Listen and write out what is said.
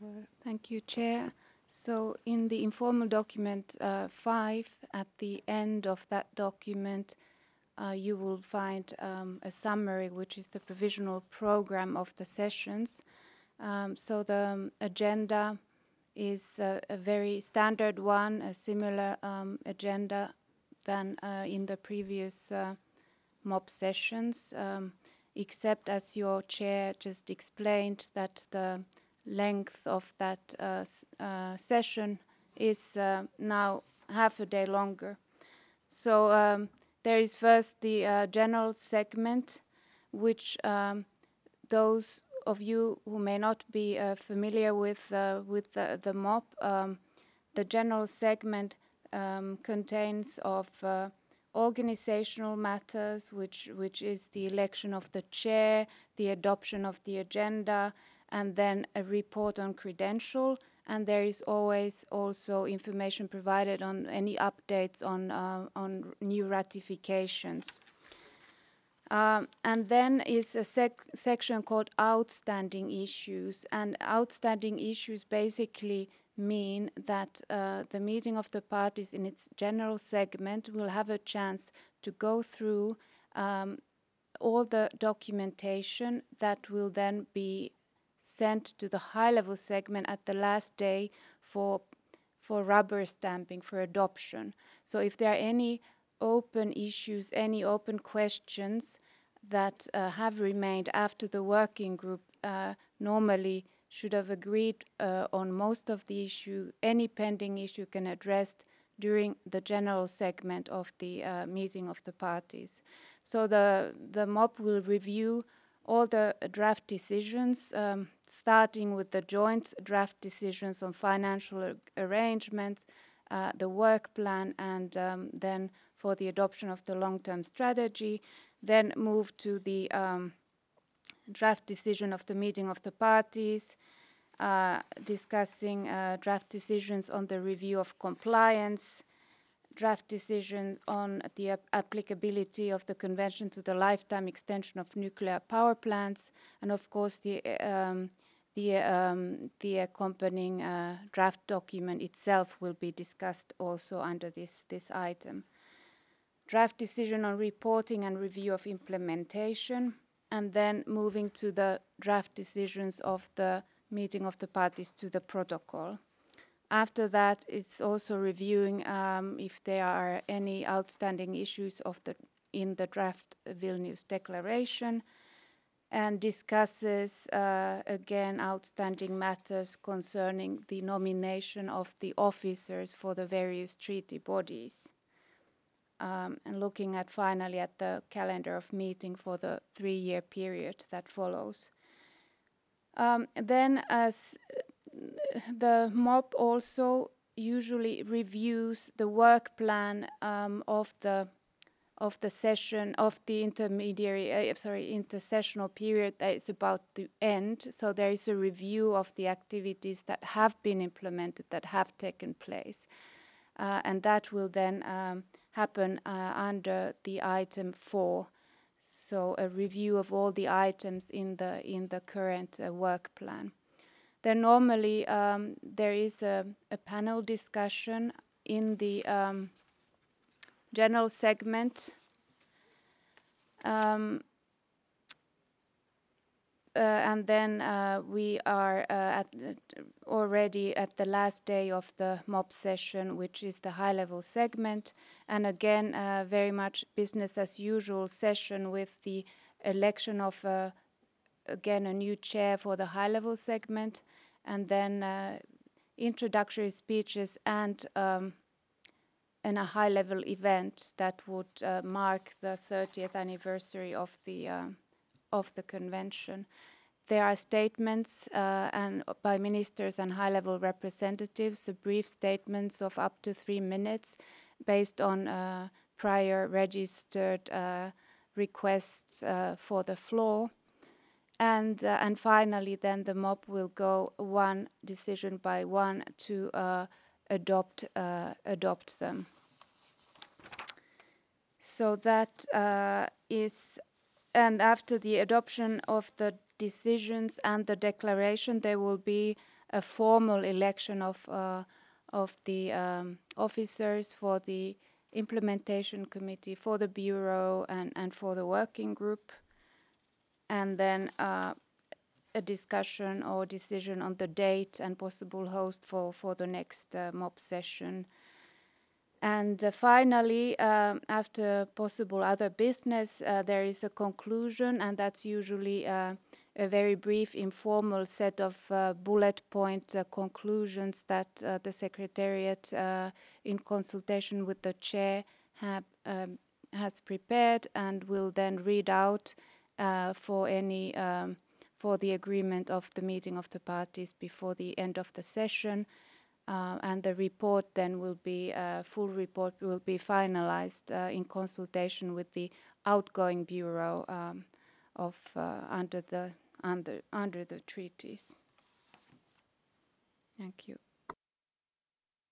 Thank you, Chair. So in the informal document 5, at the end of that document, you will find a summary, which is the provisional program of the sessions. So the agenda is a very standard one, a similar agenda than in the previous MOB sessions, except as your chair just explained that the length of that session is now half a day longer. So there is first the general segment, which those of you who may not be familiar with the MOP, the general segment contains of organizational matters, which is the election of the chair, the adoption of the agenda, and then a report on credential. And there is always also information provided on any updates on new ratifications. And then is a section called outstanding issues. And outstanding issues basically mean that the meeting of the parties in its general segment will have a chance to go through all the documentation that will then be sent to the high-level segment at the last day for rubber stamping, for adoption. So if there are any open issues, any open questions that have remained after the working group normally should have agreed on most of the issue, any pending issue can address during the general segment of the meeting of the parties. So the MOP will review all the draft decisions, starting with the joint draft decisions on financial arrangements, the work plan, and then for the adoption of the long-term strategy, then move to the draft decision of the meeting of the parties, discussing draft decisions on the review of compliance, draft decision on the applicability of the convention to the lifetime extension of nuclear power plants, and of course the accompanying draft document itself will be discussed also under this item. Draft decision on reporting and review of implementation, and then moving to the draft decisions of the meeting of the parties to the protocol. After that, it's also reviewing if there are any outstanding issues in the draft Vilnius Declaration, and discusses again outstanding matters concerning the nomination of the officers for the various treaty bodies. And looking at finally at the calendar of meeting for the 3-year period that follows. Then as the MOP also usually reviews the work plan of the session of the intersessional period that is about to end. So there is a review of the activities that have been implemented, that have taken place, and that will then happen under the item 4. So a review of all the items in the current work plan. Then normally there is a panel discussion in the general segment, and then we are already at the last day of the MOP session, which is the high-level segment, and again very much business as usual session with the election of again a new chair for the high-level segment, and then introductory speeches and a high-level event that would mark the 30th anniversary of the convention. There are statements and by ministers and high-level representatives, brief statements of up to 3 minutes based on prior registered requests for the floor. And finally, then the MOP will go one decision by one to adopt them. So that is, and after the adoption of the decisions and the declaration, there will be a formal election of the officers for the implementation committee, for the bureau, and for the working group, and then a discussion or decision on the date and possible host for the next MOP session. And finally, after possible other business, there is a conclusion, and that's usually a very brief, informal set of bullet point conclusions that the Secretariat, in consultation with the chair, has prepared and will then read out for any for the agreement of the meeting of the parties before the end of the session. And the report then will be, full report will be finalized in consultation with the outgoing bureau of under the treaties. Thank you.